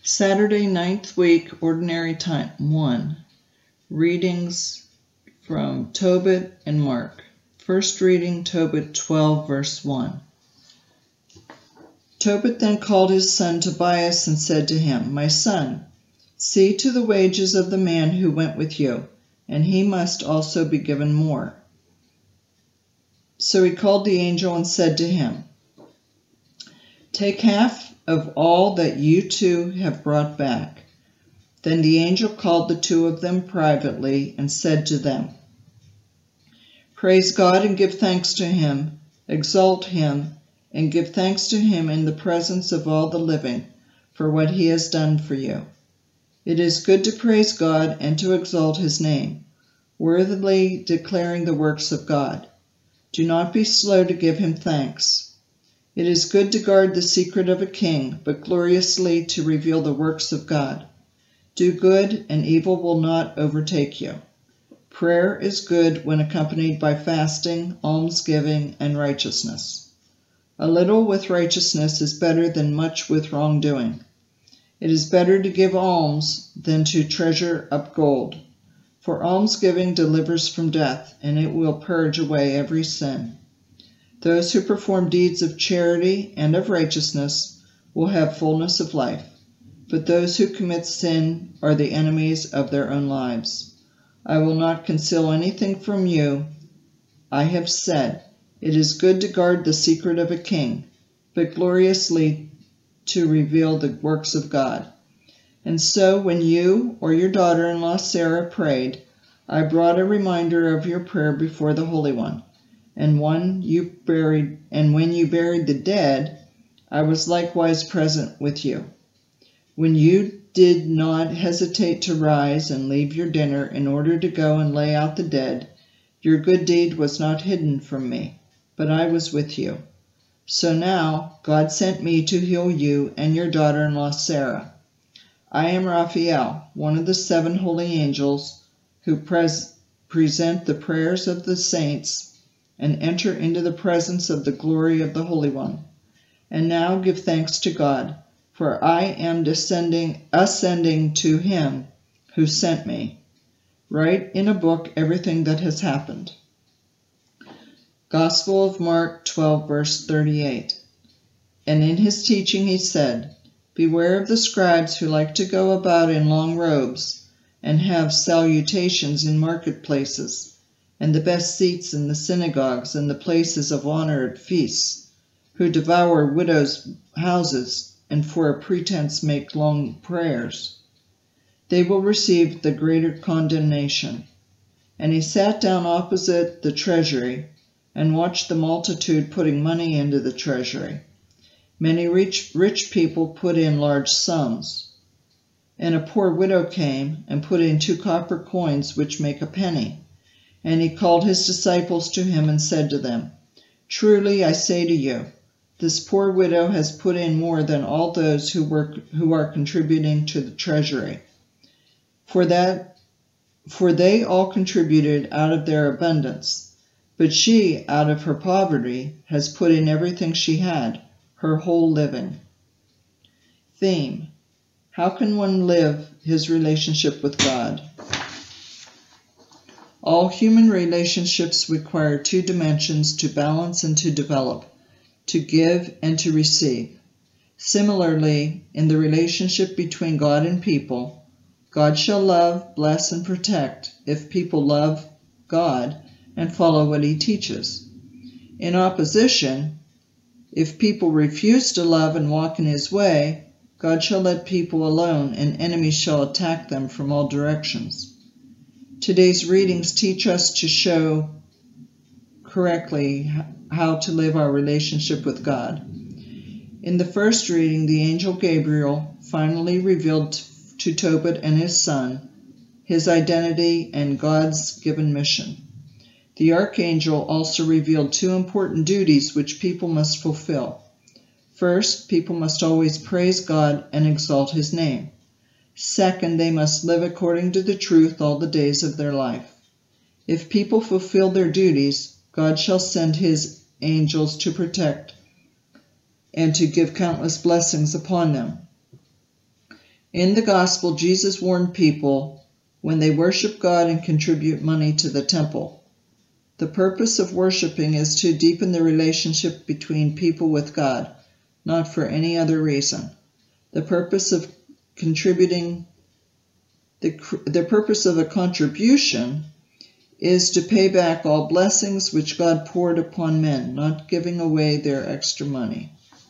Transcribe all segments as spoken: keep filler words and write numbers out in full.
Saturday, ninth week, Ordinary Time one. Readings from Tobit and Mark. First reading, Tobit twelve, verse one. Tobit then called his son Tobias and said to him, My son, see to the wages of the man who went with you, and he must also be given more. So he called the angel and said to him, Take half of all that you two have brought back. Then the angel called the two of them privately and said to them, Praise God and give thanks to him, exalt him, and give thanks to him in the presence of all the living for what he has done for you. It is good to praise God and to exalt his name, worthily declaring the works of God. Do not be slow to give him thanks. It is good to guard the secret of a king, but gloriously to reveal the works of God. Do good, and evil will not overtake you. Prayer is good when accompanied by fasting, almsgiving, and righteousness. A little with righteousness is better than much with wrongdoing. It is better to give alms than to treasure up gold, for almsgiving delivers from death, and it will purge away every sin. Those who perform deeds of charity and of righteousness will have fullness of life, but those who commit sin are the enemies of their own lives. I will not conceal anything from you. I have said, it is good to guard the secret of a king, but gloriously to reveal the works of God. And so when you or your daughter-in-law Sarah prayed, I brought a reminder of your prayer before the Holy One. And when you buried, and when you buried the dead, I was likewise present with you. When you did not hesitate to rise and leave your dinner in order to go and lay out the dead, your good deed was not hidden from me, but I was with you. So now God sent me to heal you and your daughter-in-law Sarah. I am Raphael, one of the seven holy angels who pres present the prayers of the saints and enter into the presence of the glory of the Holy One. And now give thanks to God, for I am descending, ascending to him who sent me. Write in a book everything that has happened. Gospel of Mark twelve, verse thirty-eight. And in his teaching he said, Beware of the scribes who like to go about in long robes and have salutations in marketplaces, and the best seats in the synagogues and the places of honor at feasts, who devour widows' houses and for a pretense make long prayers. They will receive the greater condemnation. And he sat down opposite the treasury and watched the multitude putting money into the treasury. Many rich, rich people put in large sums. And a poor widow came and put in two copper coins which make a penny. And he called his disciples to him and said to them, Truly I say to you, this poor widow has put in more than all those who work who are contributing to the treasury. For that, for they all contributed out of their abundance, but she, out of her poverty, has put in everything she had, her whole living. Theme: How can one live his relationship with God? All human relationships require two dimensions to balance and to develop, to give and to receive. Similarly, in the relationship between God and people, God shall love, bless, and protect if people love God and follow what he teaches. In opposition, if people refuse to love and walk in his way, God shall let people alone and enemies shall attack them from all directions. Today's readings teach us to show correctly how to live our relationship with God. In the first reading, the angel Gabriel finally revealed to Tobit and his son his identity and God's given mission. The archangel also revealed two important duties which people must fulfill. First, people must always praise God and exalt his name. Second, they must live according to the truth all the days of their life. If people fulfill their duties, God shall send his angels to protect and to give countless blessings upon them. In the gospel, Jesus warned people when they worship God and contribute money to the temple. The purpose of worshiping is to deepen the relationship between people with God, not for any other reason. The purpose of contributing, the, the purpose of a contribution is to pay back all blessings which God poured upon men, not giving away their extra money.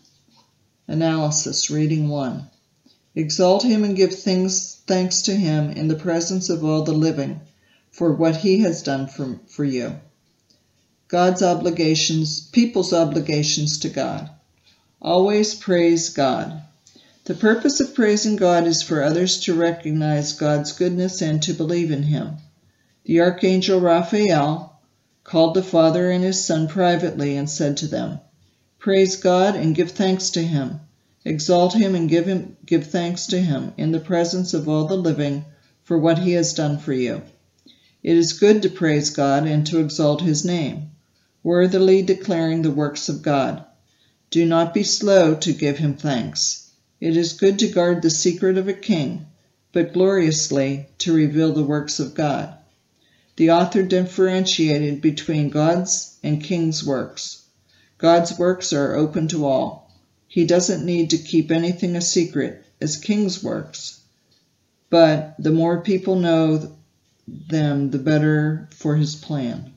Analysis, reading one. Exalt him and give things, thanks to him in the presence of all the living for what he has done for, for you. God's obligations, people's obligations to God. Always praise God. The purpose of praising God is for others to recognize God's goodness and to believe in him. The archangel Raphael called the Father and his Son privately and said to them, praise God and give thanks to him. Exalt him and give him give thanks to him in the presence of all the living for what he has done for you. It is good to praise God and to exalt his name, worthily declaring the works of God. Do not be slow to give him thanks. It is good to guard the secret of a king, but gloriously to reveal the works of God. The author differentiated between God's and king's works. God's works are open to all. He doesn't need to keep anything a secret as king's works, but the more people know them, the better for his plan.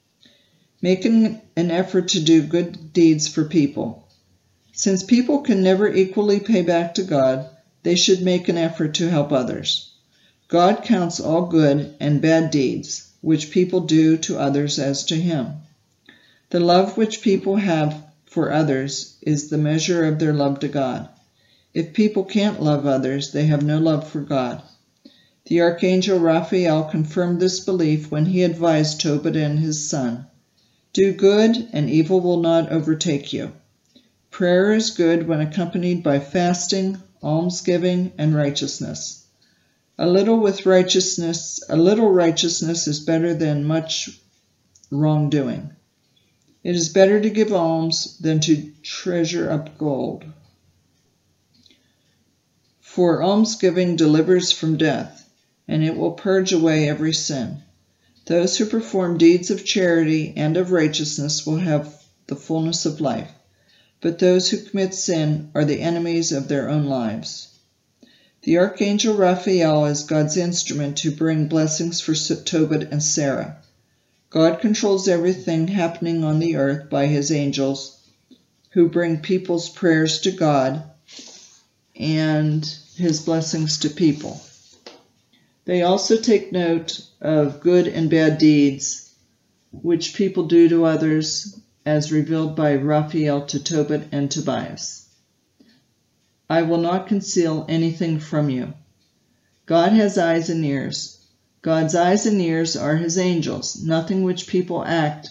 Making an effort to do good deeds for people. Since people can never equally pay back to God, they should make an effort to help others. God counts all good and bad deeds, which people do to others as to him. The love which people have for others is the measure of their love to God. If people can't love others, they have no love for God. The archangel Raphael confirmed this belief when he advised Tobit and his son, do good, and evil will not overtake you. Prayer is good when accompanied by fasting, almsgiving, and righteousness. A little with righteousness, a little righteousness is better than much wrongdoing. It is better to give alms than to treasure up gold. For almsgiving delivers from death, and it will purge away every sin. Those who perform deeds of charity and of righteousness will have the fullness of life, but those who commit sin are the enemies of their own lives. The archangel Raphael is God's instrument to bring blessings for Tobit and Sarah. God controls everything happening on the earth by his angels, who bring people's prayers to God and his blessings to people. They also take note of good and bad deeds, which people do to others, as revealed by Raphael to Tobit and Tobias. I will not conceal anything from you. God has eyes and ears. God's eyes and ears are his angels. Nothing which people act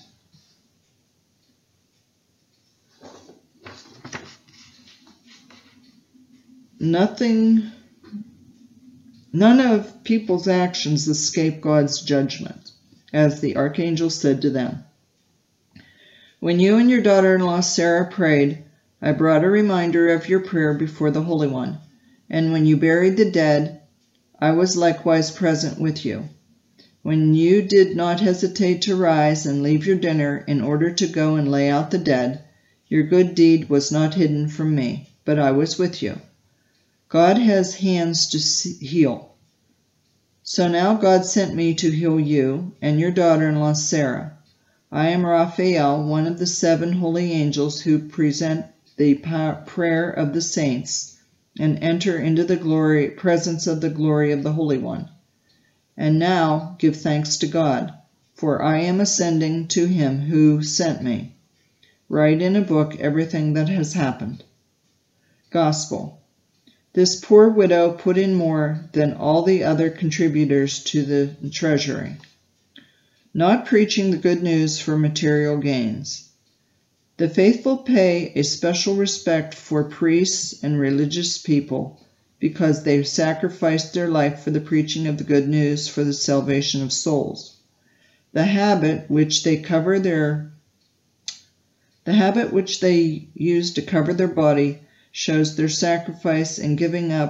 Nothing, none of people's actions escape God's judgment, as the archangel said to them. When you and your daughter-in-law Sarah prayed, I brought a reminder of your prayer before the Holy One, and when you buried the dead, I was likewise present with you. When you did not hesitate to rise and leave your dinner in order to go and lay out the dead, your good deed was not hidden from me, but I was with you. God has hands to heal. So now God sent me to heal you and your daughter-in-law Sarah. I am Raphael, one of the seven holy angels who present the prayer of the saints and enter into the glory presence of the glory of the Holy One. And now give thanks to God, for I am ascending to him who sent me. Write in a book everything that has happened. Gospel. This poor widow put in more than all the other contributors to the treasury, not preaching the good news for material gains. The faithful pay a special respect for priests and religious people because they sacrificed their life for the preaching of the good news for the salvation of souls. The habit which they cover their the habit which they use to cover their body shows their sacrifice in giving up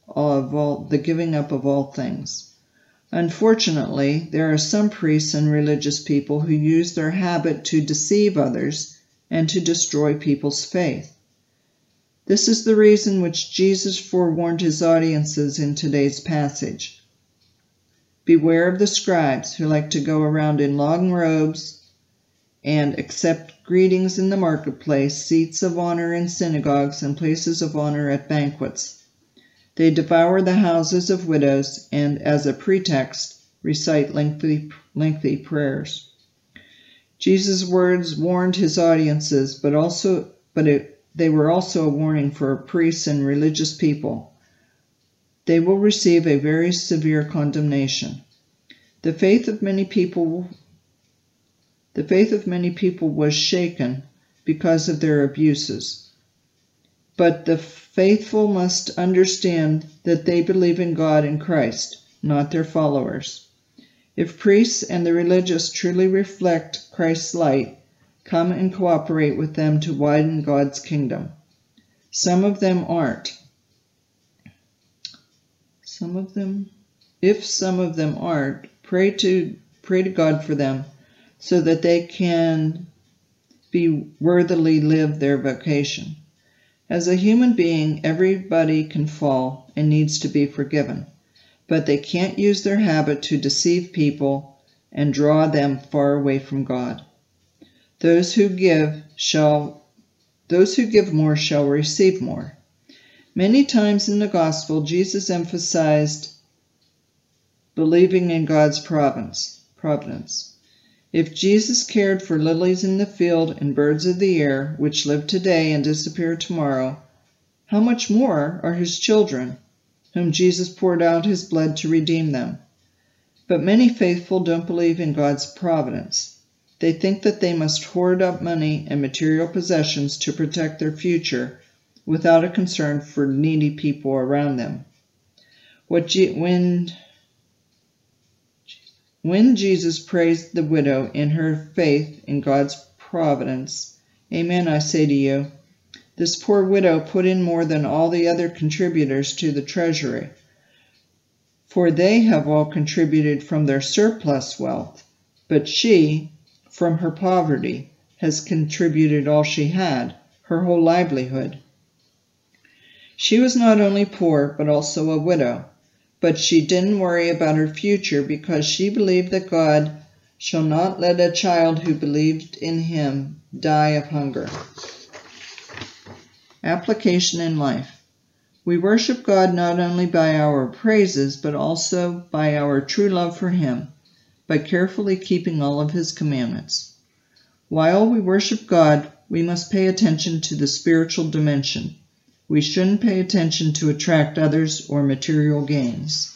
of all the giving up of all things. Unfortunately, there are some priests and religious people who use their habit to deceive others and to destroy people's faith. This is the reason which Jesus forewarned his audiences in today's passage. Beware of the scribes who like to go around in long robes and accept greetings in the marketplace, seats of honor in synagogues, and places of honor at banquets. They devour the houses of widows and, as a pretext, recite lengthy, lengthy prayers. Jesus' words warned his audiences, but also, but it, they were also a warning for priests and religious people. They will receive a very severe condemnation. The faith of many people, the faith of many people was shaken because of their abuses. But the faithful must understand that they believe in God and Christ, not their followers. If priests and the religious truly reflect Christ's light, come and cooperate with them to widen God's kingdom. Some of them aren't. Some of them, if some of them aren't, pray to pray to God for them so that they can be worthily live their vocation. As a human being, everybody can fall and needs to be forgiven, but they can't use their habit to deceive people and draw them far away from God. Those who give shall, those who give more shall receive more. Many times in the gospel, Jesus emphasized believing in God's providence. providence. If Jesus cared for lilies in the field and birds of the air, which live today and disappear tomorrow, how much more are his children, whom Jesus poured out his blood to redeem them? But many faithful don't believe in God's providence. They think that they must hoard up money and material possessions to protect their future without a concern for needy people around them. What G- when, when Jesus praised the widow in her faith in God's providence, amen, I say to you, this poor widow put in more than all the other contributors to the treasury, for they have all contributed from their surplus wealth, but she, from her poverty, has contributed all she had, her whole livelihood. She was not only poor, but also a widow, but she didn't worry about her future because she believed that God shall not let a child who believed in him die of hunger. Application in life. We worship God not only by our praises, but also by our true love for him, by carefully keeping all of his commandments. While we worship God, we must pay attention to the spiritual dimension. We shouldn't pay attention to attract others or material gains.